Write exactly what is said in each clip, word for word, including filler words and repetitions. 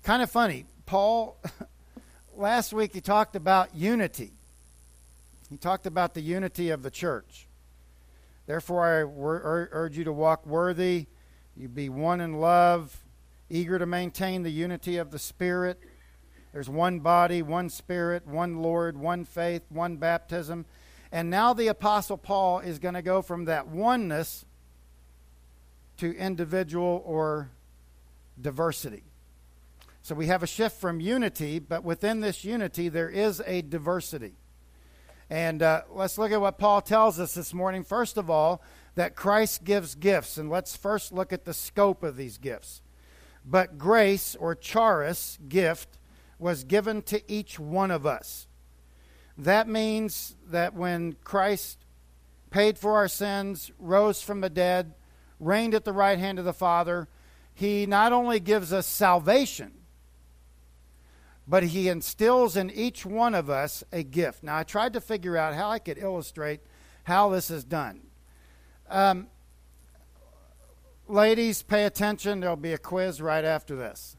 kind of funny. Paul, last week he talked about unity. He talked about the unity of the church. Therefore, I wor- urge you to walk worthy, you be one in love, eager to maintain the unity of the Spirit. There's one body, one Spirit, one Lord, one faith, one baptism. And now the Apostle Paul is going to go from that oneness to individual or diversity. So we have a shift from unity, but within this unity there is a diversity. And uh, let's look at what Paul tells us this morning. First of all, that Christ gives gifts. And let's first look at the scope of these gifts. But grace, or charis, gift, was given to each one of us. That means that when Christ paid for our sins, rose from the dead, reigned at the right hand of the Father, he not only gives us salvation, but he instills in each one of us a gift. Now, I tried to figure out how I could illustrate how this is done. Um, ladies, pay attention. There'll be a quiz right after this.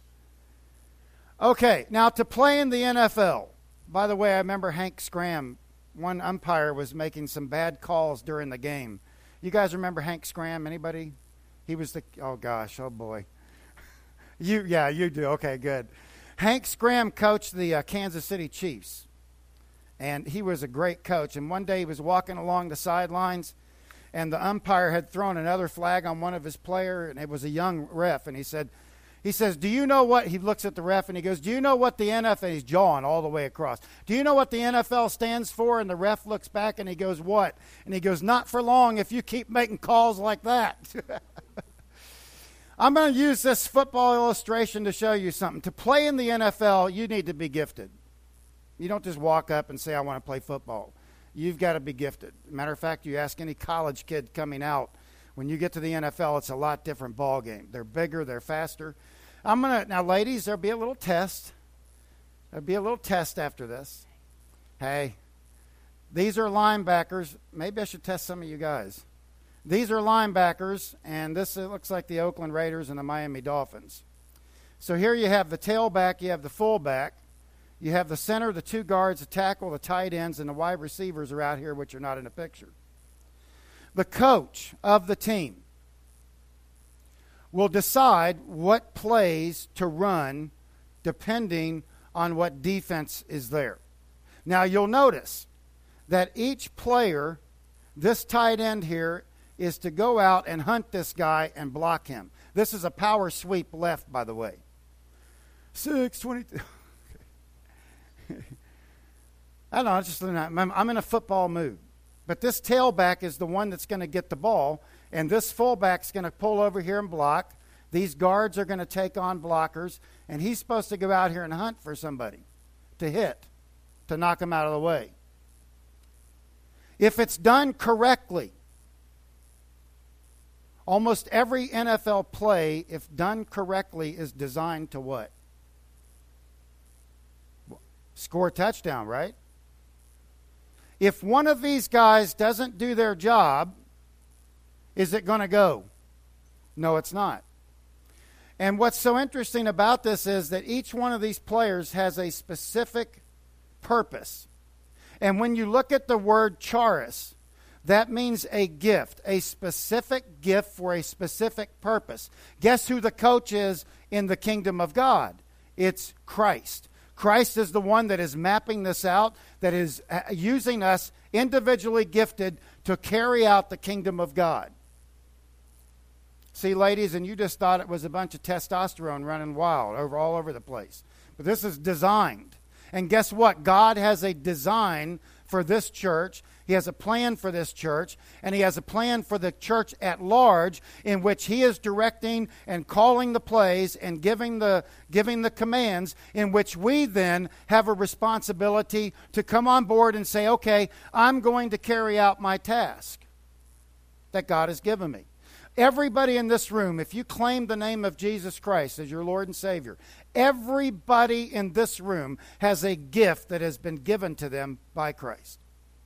Okay, now to play in the N F L. By the way, I remember Hank Scram, one umpire, was making some bad calls during the game. You guys remember Hank Scram? Anybody? He was the, oh gosh, oh boy. You, yeah, you do. Okay, good. Hank Scram coached the uh, Kansas City Chiefs, and he was a great coach. And one day he was walking along the sidelines, and the umpire had thrown another flag on one of his players, and it was a young ref. And he said, he says, do you know what, he looks at the ref and he goes, do you know what the N F L, he's jawing all the way across, do you know what the N F L stands for? And the ref looks back and he goes, what? And he goes, not for long if you keep making calls like that. I'm going to use this football illustration to show you something. To play in the N F L, you need to be gifted. You don't just walk up and say, I want to play football. You've got to be gifted. Matter of fact, you ask any college kid coming out, when you get to the N F L, it's a lot different ball game. They're bigger, they're faster. I'm going to, now ladies, there'll be a little test. There'll be a little test after this. Hey, these are linebackers. Maybe I should test some of you guys. These are linebackers, and this it looks like the Oakland Raiders and the Miami Dolphins. So here you have the tailback, you have the fullback, you have the center, the two guards, the tackle, the tight ends, and the wide receivers are out here, which are not in the picture. The coach of the team will decide what plays to run depending on what defense is there. Now you'll notice that each player, this tight end here, is to go out and hunt this guy and block him. This is a power sweep left, by the way. six twenty-two. I don't know, it's just, I'm in a football mood. But this tailback is the one that's going to get the ball, and this fullback's going to pull over here and block. These guards are going to take on blockers, and he's supposed to go out here and hunt for somebody to hit, to knock him out of the way. If it's done correctly, almost every N F L play, if done correctly, is designed to what? Score a touchdown, right? If one of these guys doesn't do their job, is it going to go? No, it's not. And what's so interesting about this is that each one of these players has a specific purpose. And when you look at the word charis, that means a gift, a specific gift for a specific purpose. Guess who the coach is in the kingdom of God? It's Christ. Christ is the one that is mapping this out, that is using us individually gifted to carry out the kingdom of God. See, ladies, and you just thought it was a bunch of testosterone running wild over all over the place. But this is designed. And guess what? God has a design for this church. He has a plan for this church, and he has a plan for the church at large in which he is directing and calling the plays and giving the giving the commands, in which we then have a responsibility to come on board and say, okay, I'm going to carry out my task that God has given me. Everybody in this room, if you claim the name of Jesus Christ as your Lord and Savior, everybody in this room has a gift that has been given to them by Christ.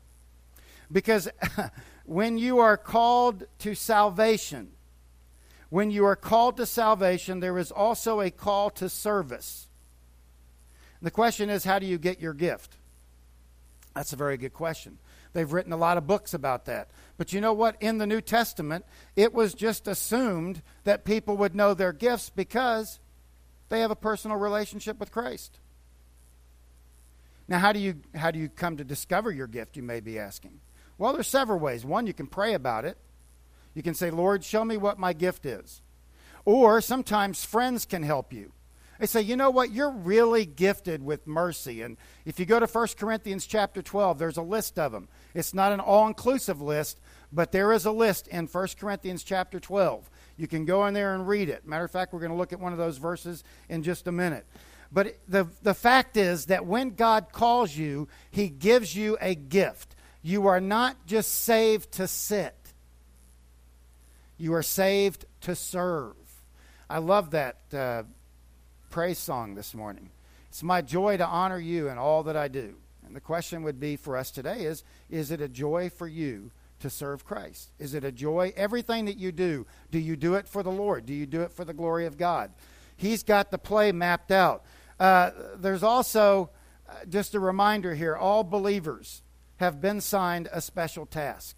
Because when you are called to salvation, when you are called to salvation, there is also a call to service. The question is, how do you get your gift? That's a very good question. They've written a lot of books about that. But you know what? In the New Testament, it was just assumed that people would know their gifts because they have a personal relationship with Christ. Now, how do you how do you come to discover your gift, you may be asking? Well, there's several ways. One, you can pray about it. You can say, Lord, show me what my gift is. Or sometimes friends can help you. They say, you know what, you're really gifted with mercy. And if you go to First Corinthians chapter twelve, there's a list of them. It's not an all-inclusive list, but there is a list in First Corinthians chapter twelve. You can go in there and read it. Matter of fact, we're going to look at one of those verses in just a minute. But the, the fact is that when God calls you, he gives you a gift. You are not just saved to sit. You are saved to serve. I love that uh, praise song this morning. It's my joy to honor you in all that I do. And the question would be for us today is, is it a joy for you to serve Christ? Is it a joy? Everything that you do, do you do it for the Lord? Do you do it for the glory of God? He's got the play mapped out. Uh, there's also, uh, just a reminder here, all believers have been signed a special task.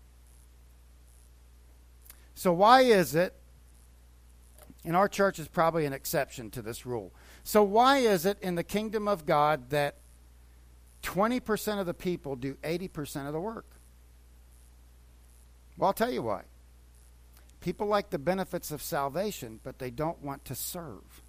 So why is it, and our church is probably an exception to this rule, so why is it in the kingdom of God that twenty percent of the people do eighty percent of the work? Well, I'll tell you why. People like the benefits of salvation, but they don't want to serve.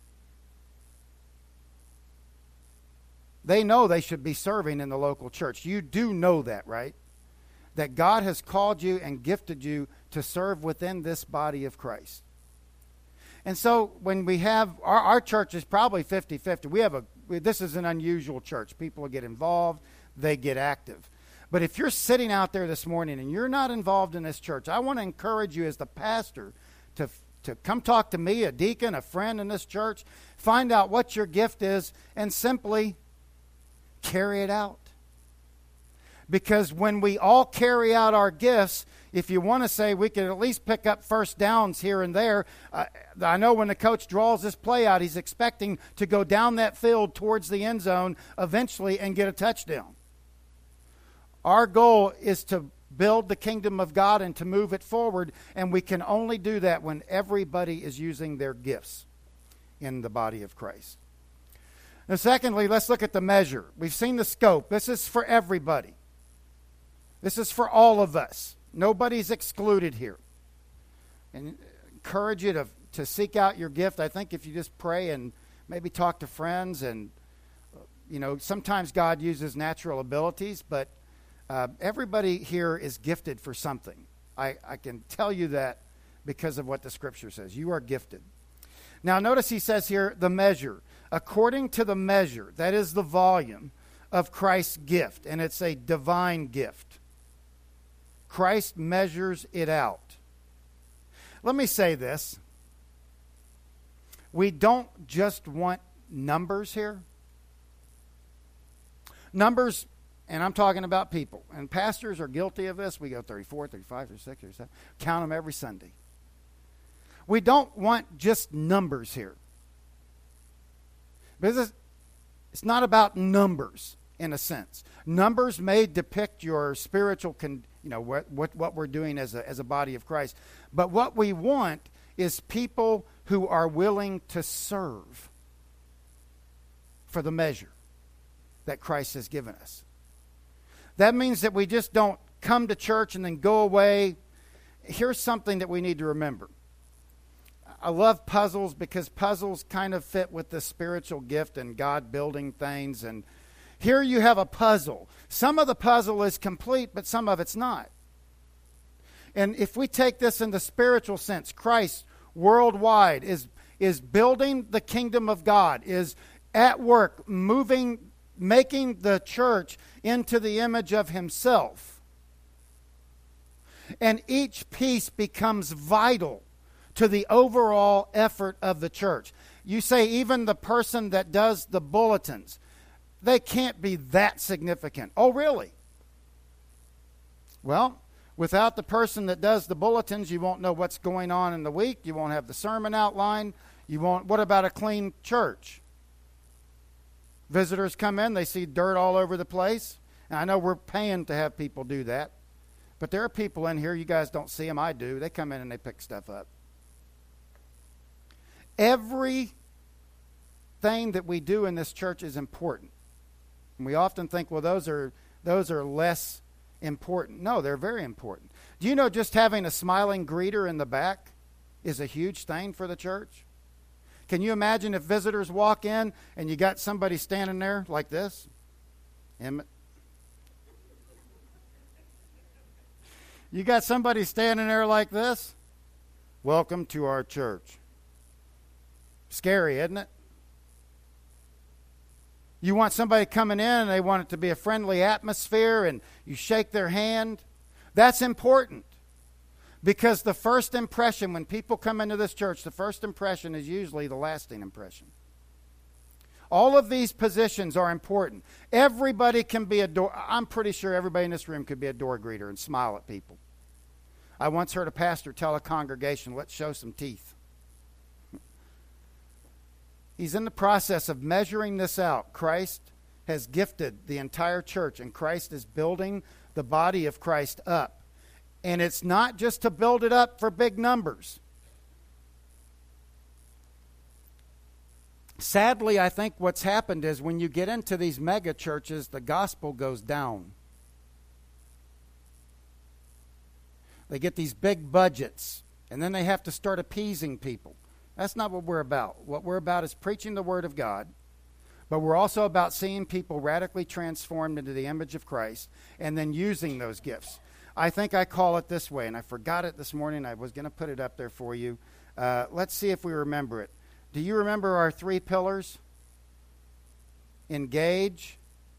They know they should be serving in the local church. You do know that, right? That God has called you and gifted you to serve within this body of Christ. And so when we have, our, our church is probably fifty-fifty. We have a, this is an unusual church. People get involved, they get active. But if you're sitting out there this morning and you're not involved in this church, I want to encourage you as the pastor to, to come talk to me, a deacon, a friend in this church, find out what your gift is, and simply carry it out. Because when we all carry out our gifts, if you want to say we can at least pick up first downs here and there, uh, I know when the coach draws this play out, he's expecting to go down that field towards the end zone eventually and get a touchdown. Our goal is to build the kingdom of God and to move it forward, and we can only do that when everybody is using their gifts in the body of Christ. Now, secondly, let's look at the measure. We've seen the scope. This is for everybody. This is for all of us. Nobody's excluded here. And encourage you to, to seek out your gift. I think if you just pray and maybe talk to friends, and, you know, sometimes God uses natural abilities, but uh, everybody here is gifted for something. I, I can tell you that because of what the Scripture says. You are gifted. Now, notice he says here, the measure. According to the measure, that is the volume of Christ's gift, and it's a divine gift. Christ measures it out. Let me say this. We don't just want numbers here. Numbers, and I'm talking about people, and pastors are guilty of this. We go thirty-four, thirty-five, thirty-six, thirty-seven. Count them every Sunday. We don't want just numbers here. Because it's not about numbers in a sense. Numbers may depict your spiritual, con, you know, what, what what we're doing as a as a body of Christ. But what we want is people who are willing to serve for the measure that Christ has given us. That means that we just don't come to church and then go away. Here's something that we need to remember. I love puzzles because puzzles kind of fit with the spiritual gift and God building things. And here you have a puzzle. Some of the puzzle is complete, but some of it's not. And if we take this in the spiritual sense, Christ worldwide is, is building the kingdom of God, is at work, moving, making the church into the image of himself. And each piece becomes vital to the overall effort of the church. You say even the person that does the bulletins, they can't be that significant. Oh, really? Well, Without the person that does the bulletins, you won't know what's going on in the week. You won't have the sermon outline. You won't. What about a clean church? Visitors come in, they see dirt all over the place. And I know we're paying to have people do that. But there are people in here, you guys don't see them, I do. They come in and they pick stuff up. Everything that we do in this church is important. And we often think, well, those are those are less important. No, they're very important. Do you know just having a smiling greeter in the back is a huge thing for the church? Can you imagine if visitors walk in and you got somebody standing there like this? Emmett. You got somebody standing there like this? Welcome to our church. Scary, isn't it? You want somebody coming in and they want it to be a friendly atmosphere and you shake their hand. That's important. Because the first impression, when people come into this church, the first impression is usually the lasting impression. All of these positions are important. Everybody can be a door. I'm pretty sure everybody in this room could be a door greeter and smile at people. I once heard a pastor tell a congregation, let's show some teeth. He's in the process of measuring this out. Christ has gifted the entire church, and Christ is building the body of Christ up. And it's not just to build it up for big numbers. Sadly, I think what's happened is when you get into these mega churches, the gospel goes down. They get these big budgets, and then they have to start appeasing people. That's not what we're about. What we're about is preaching the Word of God, but we're also about seeing people radically transformed into the image of Christ and then using those gifts. I think I call it this way, and I forgot it this morning. I was going to put it up there for you. Uh, let's see if we remember it. Do you remember our three pillars? Engage.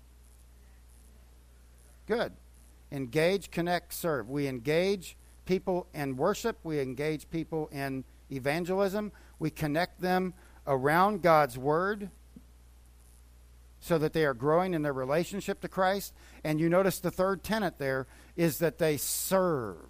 Good. Engage, connect, serve. We engage people in worship. We engage people in evangelism. We connect them around God's Word so that they are growing in their relationship to Christ. And you notice the third tenet there is that they serve.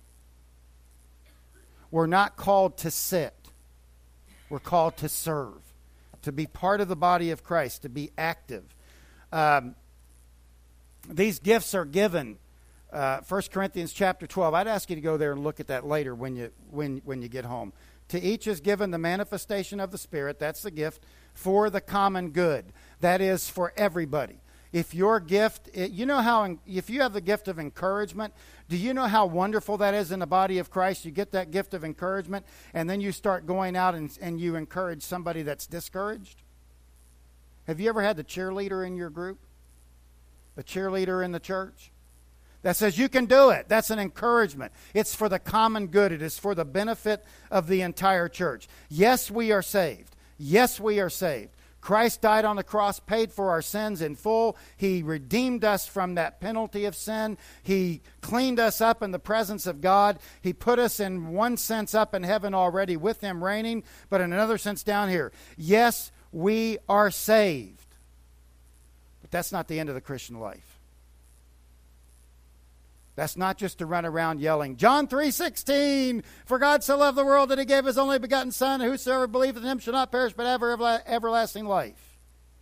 We're not called to sit. We're called to serve, to be part of the body of Christ, to be active. Um, these gifts are given. Uh, First Corinthians chapter twelve. I'd ask you to go there and look at that later when you when when you get home. To each is given the manifestation of the Spirit. That's the gift for the common good. That is for everybody. If your gift, you know how, if you have the gift of encouragement, do you know how wonderful that is in the body of Christ? You get that gift of encouragement, and then you start going out and, and you encourage somebody that's discouraged. Have you ever had the cheerleader in your group? The cheerleader in the church? That says you can do it. That's an encouragement. It's for the common good. It is for the benefit of the entire church. Yes, we are saved. Yes, we are saved. Christ died on the cross, paid for our sins in full. He redeemed us from that penalty of sin. He cleaned us up in the presence of God. He put us in one sense up in heaven already with Him reigning, but in another sense down here. Yes, we are saved. But that's not the end of the Christian life. That's not just to run around yelling, John three sixteen, for God so loved the world that He gave His only begotten Son, and whosoever believeth in Him shall not perish but have everla- everlasting life.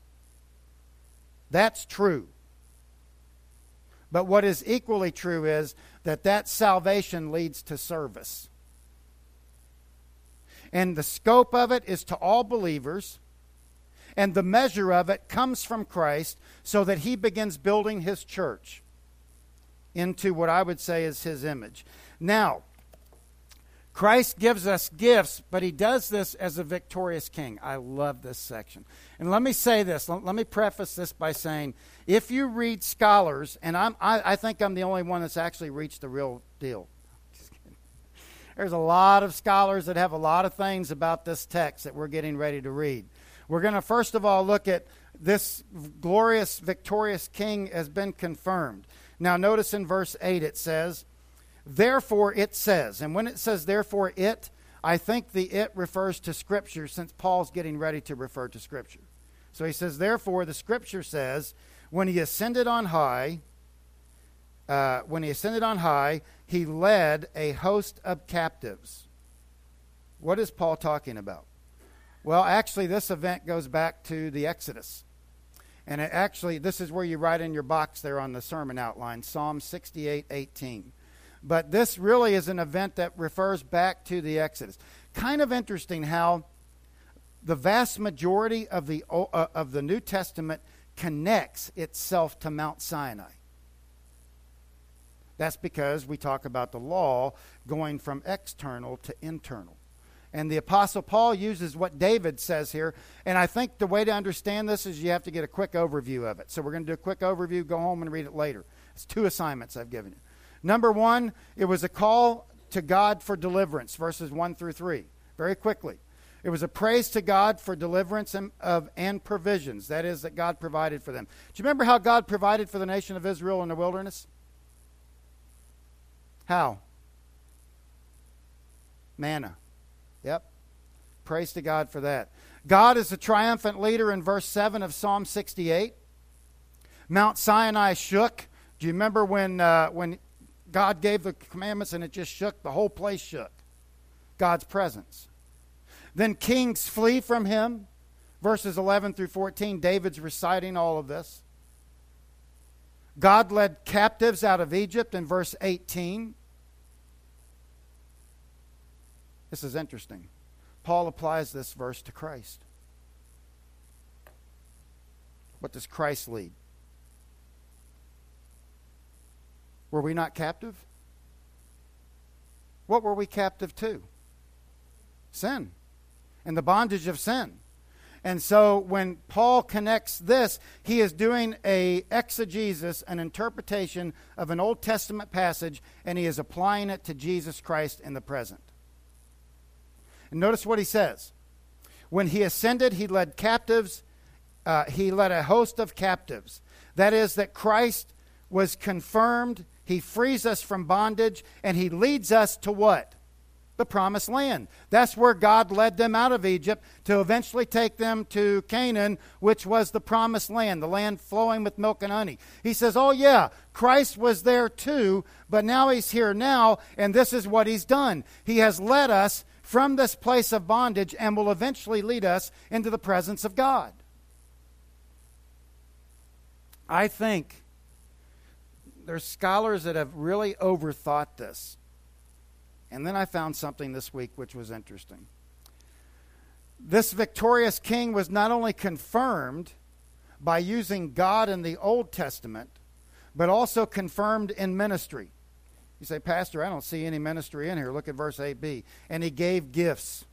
That's true. But what is equally true is that that salvation leads to service. And the scope of it is to all believers, and the measure of it comes from Christ so that He begins building His church into what I would say is His image. Now, Christ gives us gifts, but He does this as a victorious king. I love this section. And let me say this. Let, let me preface this by saying, if you read scholars, and I'm, I, I think I'm the only one that's actually reached the real deal. There's a lot of scholars that have a lot of things about this text that we're getting ready to read. We're going to first of all look at this glorious, victorious king has been confirmed. Now notice in verse eight it says, therefore it says, and when it says therefore it, I think the it refers to Scripture since Paul's getting ready to refer to Scripture. So he says, therefore the Scripture says, when He ascended on high, uh, when he ascended on high, he led a host of captives. What is Paul talking about? Well, actually, this event goes back to the Exodus. And it actually, this is where you write in your box there on the sermon outline, Psalm sixty-eight eighteen. But this really is an event that refers back to the Exodus. Kind of interesting how the vast majority of the uh, of the New Testament connects itself to Mount Sinai. That's because we talk about the law going from external to internal. And the Apostle Paul uses what David says here. And I think the way to understand this is you have to get a quick overview of it. So we're going to do a quick overview, go home and read it later. It's two assignments I've given you. Number one, it was a call to God for deliverance, verses one through three. Very quickly. It was a praise to God for deliverance and, of, and provisions. That is, that God provided for them. Do you remember how God provided for the nation of Israel in the wilderness? How? Manna. Yep. Praise to God for that. God is a triumphant leader in verse seven of Psalm sixty-eight. Mount Sinai shook. Do you remember when uh, when God gave the commandments and it just shook? The whole place shook. God's presence. Then kings flee from him. Verses eleven through fourteen, David's reciting all of this. God led captives out of Egypt in verse eighteen. This is interesting. Paul applies this verse to Christ. What does Christ lead? Were we not captive? What were we captive to? Sin. And the bondage of sin. And so when Paul connects this, he is doing a exegesis, an interpretation of an Old Testament passage, and he is applying it to Jesus Christ in the present. And notice what he says. When he ascended, he led captives. Uh, he led a host of captives. That is, that Christ was confirmed. He frees us from bondage, and he leads us to what? The promised land. That's where God led them out of Egypt to eventually take them to Canaan, which was the promised land, the land flowing with milk and honey. He says, oh yeah, Christ was there too, but now he's here now, and this is what he's done. He has led us from this place of bondage and will eventually lead us into the presence of God. I think there's scholars that have really overthought this. And then I found something this week which was interesting. This victorious king was not only confirmed by using God in the Old Testament, but also confirmed in ministry. You say, Pastor, I don't see any ministry in here. Look at verse eight b. And he gave gifts.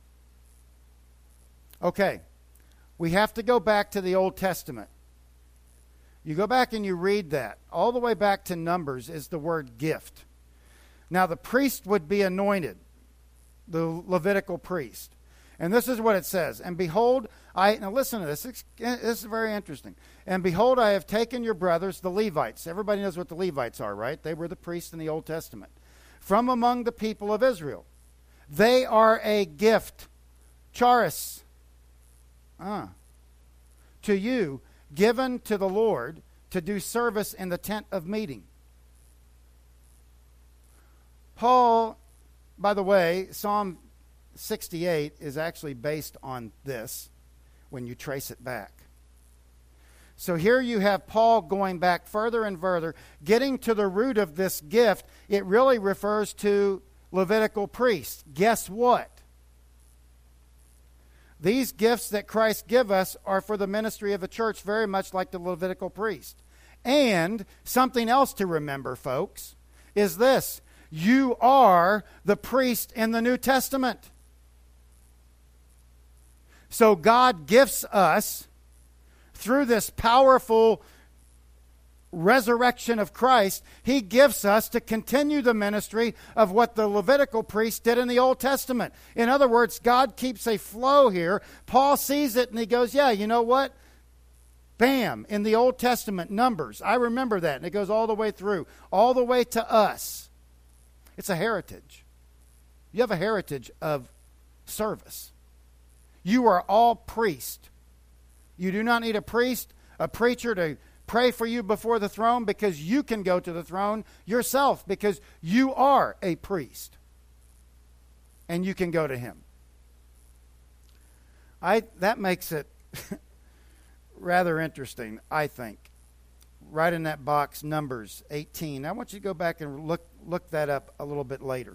Okay, we have to go back to the Old Testament. You go back and you read that. All the way back to Numbers is the word gift. Now, the priest would be anointed, the Levitical priest. And this is what it says. And behold, I... Now, listen to this. This is very interesting. And behold, I have taken your brothers, the Levites. Everybody knows what the Levites are, right? They were the priests in the Old Testament. From among the people of Israel. They are a gift. Charis. Uh, to you, given to the Lord to do service in the tent of meeting. Paul, by the way, Psalm sixty-eight is actually based on this when you trace it back. So here you have Paul going back further and further, getting to the root of this gift. It really refers to Levitical priests. Guess what? These gifts that Christ give us are for the ministry of the church, very much like the Levitical priest. And something else to remember, folks, is this. You are the priest in the New Testament. So God gifts us, through this powerful resurrection of Christ, he gifts us to continue the ministry of what the Levitical priest did in the Old Testament. In other words, God keeps a flow here. Paul sees it and he goes, yeah, you know what? Bam, in the Old Testament, Numbers. I remember that. And it goes all the way through, all the way to us. It's a heritage. You have a heritage of service. You are all priests. You do not need a priest, a preacher to pray for you before the throne because you can go to the throne yourself, because you are a priest. And you can go to him. I that makes it rather interesting, I think. Right in that box, Numbers eighteen. I want you to go back and look look that up a little bit later.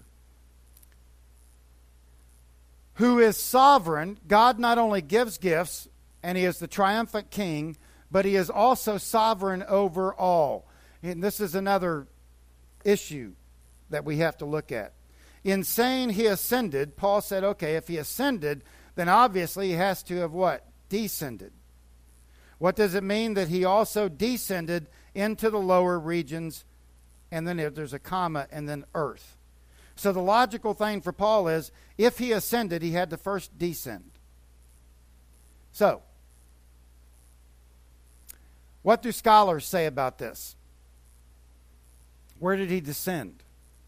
Who is sovereign. God not only gives gifts, and he is the triumphant king, but he is also sovereign over all. And this is another issue that we have to look at. In saying he ascended, Paul said, okay, if he ascended, then obviously he has to have what? Descended. What does it mean that he also descended into the lower regions, and then there's a comma, and then earth? So the logical thing for Paul is, if he ascended, he had to first descend. So, what do scholars say about this? Where did he descend?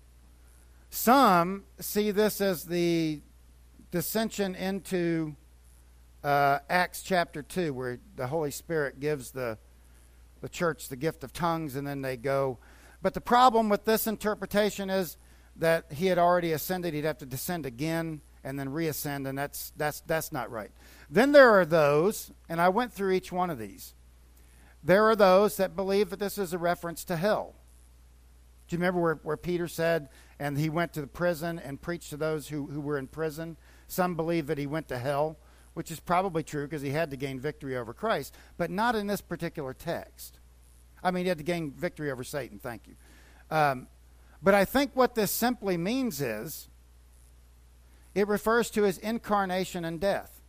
Some see this as the descension into uh, Acts chapter two, where the Holy Spirit gives the, the church the gift of tongues, and then they go. But the problem with this interpretation is that he had already ascended. He'd have to descend again and then reascend, and that's that's that's not right. Then there are those, and I went through each one of these. There are those that believe that this is a reference to hell. Do you remember where, where Peter said, and he went to the prison and preached to those who, who were in prison? Some believe that he went to hell, which is probably true because he had to gain victory over Christ, but not in this particular text. I mean, he had to gain victory over Satan, thank you. Um, but I think what this simply means is, it refers to his incarnation and death.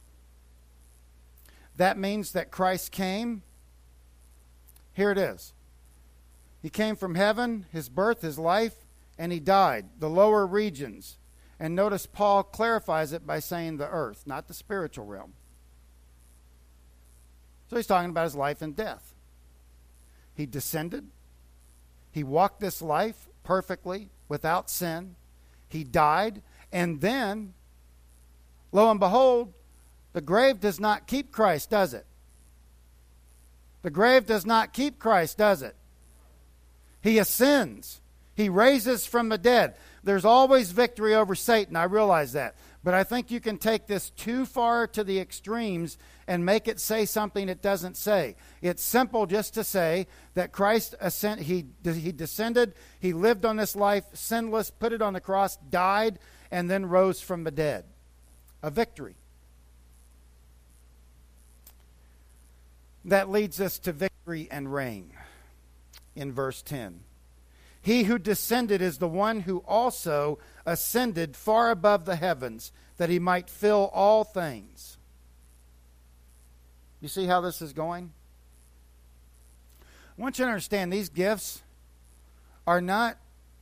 That means that Christ came. Here it is. He came from heaven, his birth, his life, and he died, the lower regions. And notice Paul clarifies it by saying the earth, not the spiritual realm. So he's talking about his life and death. He descended. He walked this life perfectly, without sin. He died. And then, lo and behold, the grave does not keep Christ, does it? The grave does not keep Christ, does it? He ascends. He raises from the dead. There's always victory over Satan. I realize that. But I think you can take this too far to the extremes and make it say something it doesn't say. It's simple just to say that Christ ascend, he, he descended, he lived on this life sinless, put it on the cross, died, and then rose from the dead. A victory. That leads us to victory and reign in verse ten. He who descended is the one who also ascended far above the heavens, that he might fill all things. You see how this is going? I want you to understand these gifts are not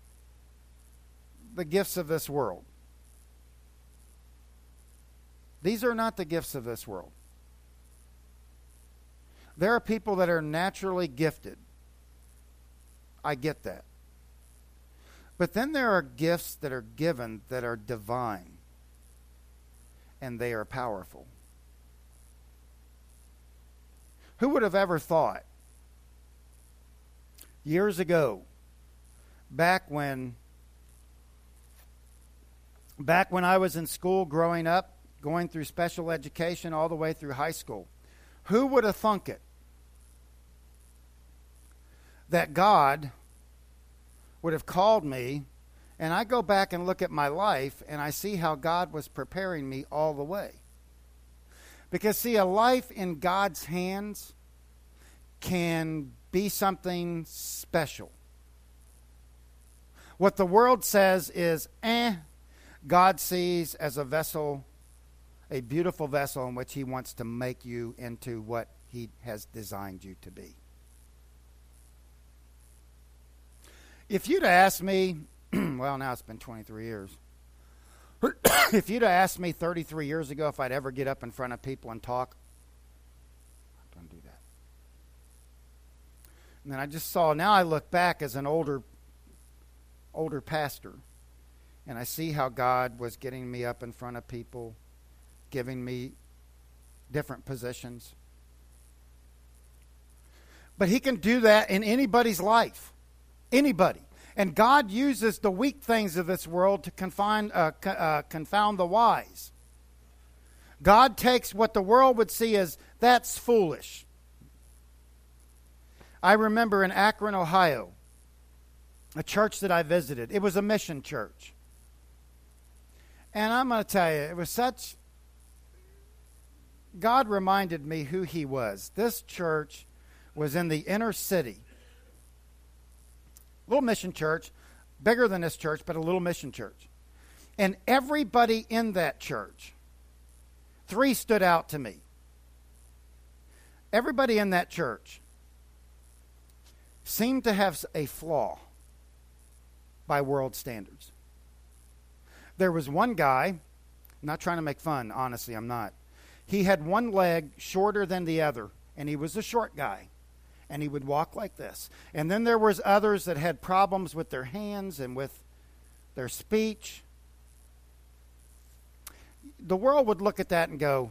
the gifts of this world. These are not the gifts of this world. There are people that are naturally gifted. I get that. But then there are gifts that are given that are divine. And they are powerful. Who would have ever thought, years ago, back when, back when I was in school growing up, going through special education all the way through high school, who would have thunk it? That God would have called me, and I go back and look at my life, and I see how God was preparing me all the way. Because, see, a life in God's hands can be something special. What the world says is, eh, God sees as a vessel, a beautiful vessel in which he wants to make you into what he has designed you to be. If you'd have asked me, well, now it's been twenty-three years. If you'd have asked me thirty-three years ago if I'd ever get up in front of people and talk, I don't do that. And then I just saw, now I look back as an older, older pastor, and I see how God was getting me up in front of people, giving me different positions. But he can do that in anybody's life. Anybody. And God uses the weak things of this world to confine, uh, co- uh, confound the wise. God takes what the world would see as, that's foolish. I remember in Akron, Ohio, a church that I visited. It was a mission church. And I'm going to tell you, it was such... God reminded me who he was. This church was in the inner city. Little mission church, bigger than this church, but a little mission church. And everybody in that church, three stood out to me. Everybody in that church seemed to have a flaw by world standards. There was one guy, I'm not trying to make fun, honestly, I'm not. He had one leg shorter than the other, and he was a short guy. And he would walk like this. And then there was others that had problems with their hands and with their speech. The world would look at that and go,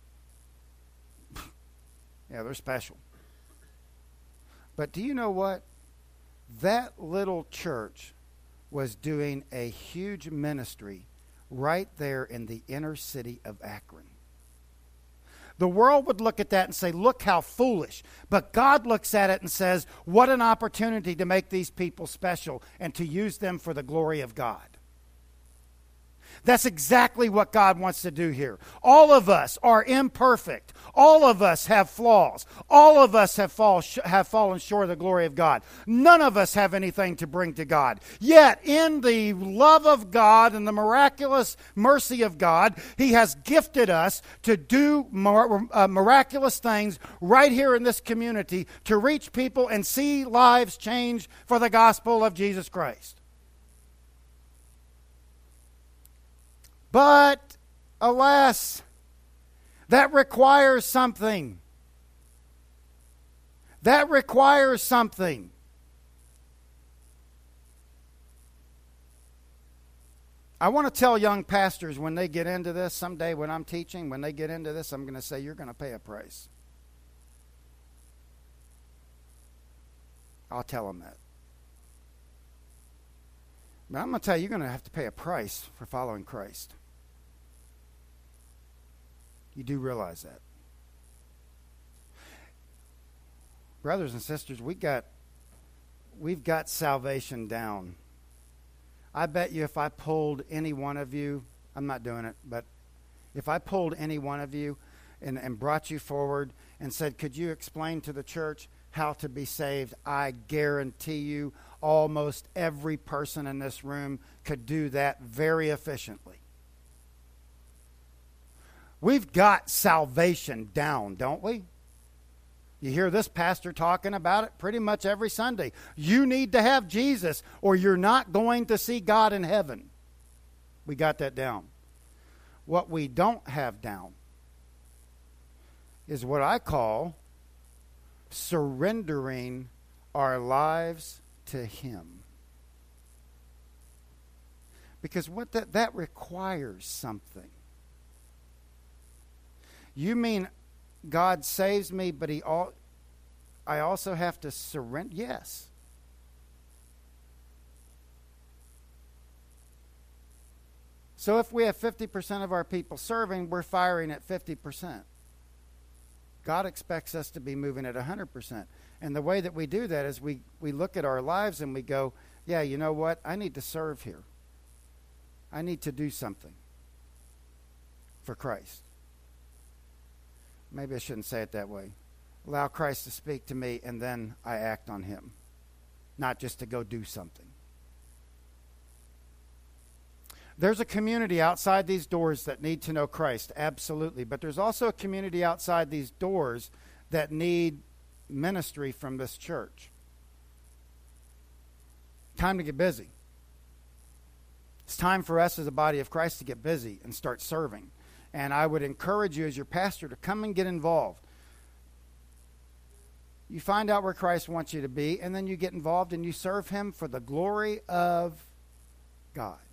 yeah, they're special. But do you know what? That little church was doing a huge ministry right there in the inner city of Akron. The world would look at that and say, look how foolish. But God looks at it and says, what an opportunity to make these people special and to use them for the glory of God. That's exactly what God wants to do here. All of us are imperfect. All of us have flaws. All of us have, fall, have fallen short of the glory of God. None of us have anything to bring to God. Yet, in the love of God and the miraculous mercy of God, he has gifted us to do mir- uh, miraculous things right here in this community to reach people and see lives change for the gospel of Jesus Christ. But, alas, that requires something. That requires something. I want to tell young pastors when they get into this, someday when I'm teaching, when they get into this, I'm going to say, you're going to pay a price. I'll tell them that. But I'm going to tell you, you're going to have to pay a price for following Christ. You do realize that. Brothers and sisters, we got, we've got salvation down. I bet you if I pulled any one of you, I'm not doing it, but if I pulled any one of you and, and brought you forward and said, could you explain to the church how to be saved, I guarantee you almost every person in this room could do that very efficiently. We've got salvation down, don't we? You hear this pastor talking about it pretty much every Sunday. You need to have Jesus or you're not going to see God in heaven. We got that down. What we don't have down is what I call surrendering our lives to him. Because what that, that requires something. You mean God saves me, but he all, I also have to surrender? Yes. So if we have fifty percent of our people serving, we're firing at fifty percent. God expects us to be moving at one hundred percent. And the way that we do that is we, we look at our lives and we go, yeah, you know what? I need to serve here. I need to do something for Christ. Maybe I shouldn't say it that way. Allow Christ to speak to me and then I act on him. Not just to go do something. There's a community outside these doors that need to know Christ, absolutely. But there's also a community outside these doors that need ministry from this church. Time to get busy. It's time for us as a body of Christ to get busy and start serving. And I would encourage you as your pastor to come and get involved. You find out where Christ wants you to be, and then you get involved and you serve him for the glory of God.